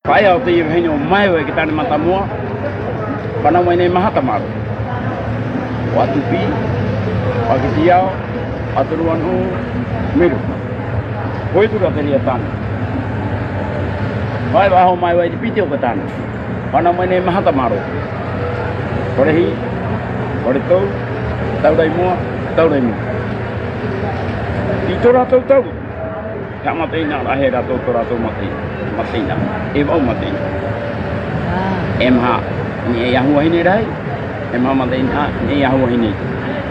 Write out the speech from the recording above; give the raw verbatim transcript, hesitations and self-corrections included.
Pai au te i hene o mai o e ke tane mata mua. Pana mai nei mahata maru. O atu pi, pake tiao, atu ruan o, miru. Hoi tura te ria tane. Pai waho mai wai te piti o ka tane. Pana mai nei mahata maru. Kore hi, kore tau, tau rai mua, tau rai mua. I tō rātou tau. Ka mateina rahe rātou tō rātou mateina. Mateina. E wau mateina. Em ha, ni e ahua hine rai. Em ha mateina, ni e ahua hine.